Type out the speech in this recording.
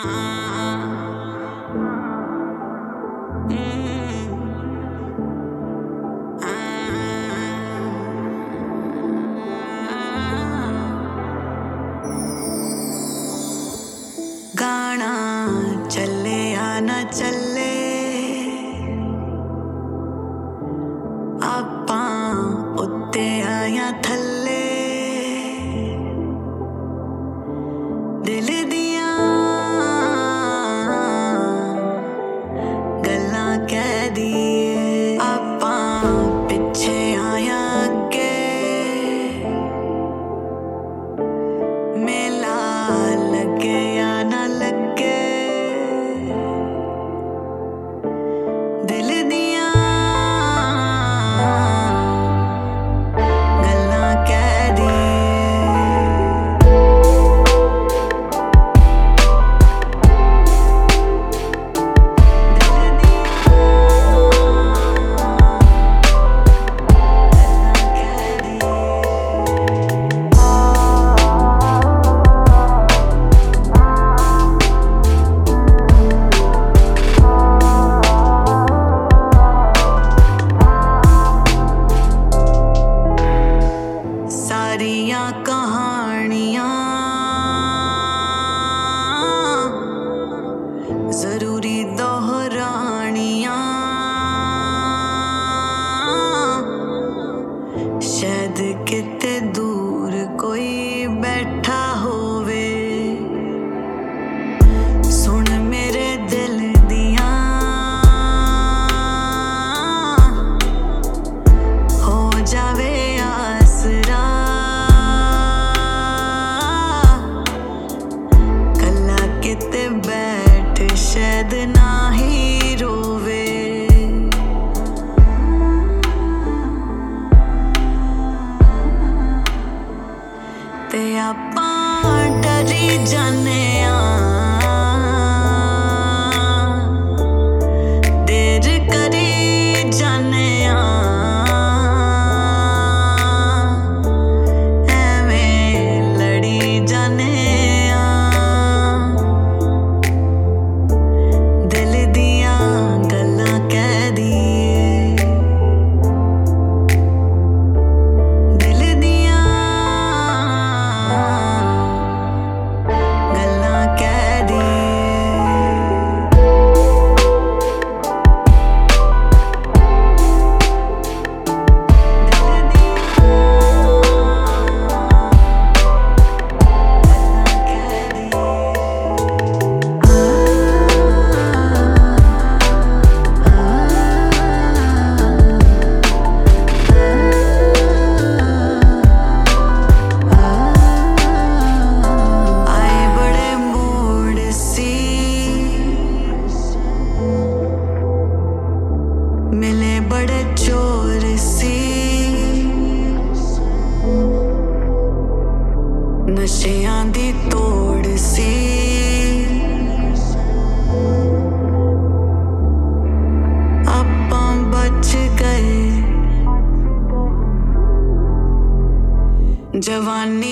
गाना चले या ना चले आपां उत्ते आया थल्ले दिल दियां गल्लां कह दिए आपां पिछे आया अगे मेला लगे या ना लगे दिल दियां गल्लां कह दिए सारियां कहानियां जरूरी दोहरानियां शायद किते दूर कोई बैठा होवे सुन मेरे दिल दियां हो जावे आसरा किते बैठ शायद ना ही रोवे ते आपां डरी जाने देर करी जाने एवें लड़ी जाने मिले बड़े चोर सी नशियां दी तोड़ सी आपां बच गए जवानी